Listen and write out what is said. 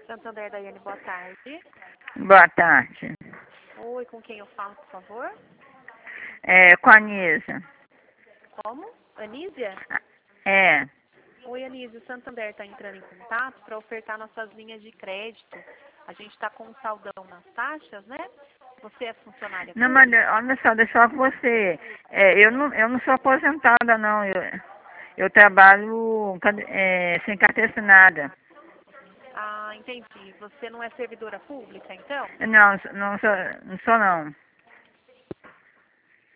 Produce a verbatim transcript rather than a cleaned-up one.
Santander, Daiane, boa tarde. Boa tarde. Oi, com quem eu falo, por favor? É, com a Anísia. Como? Anísia? É. Oi, Anísia, o Santander está entrando em contato para ofertar nossas linhas de crédito. A gente está com um saldão nas taxas, né? Você é funcionária Não, mas pública? olha só, deixa eu falar com você. É, eu, não, eu não sou aposentada, não. Eu, eu trabalho cade- é, sem carteira assinada. Ah, entendi. Você não é servidora pública, então? Não, não sou, não sou não.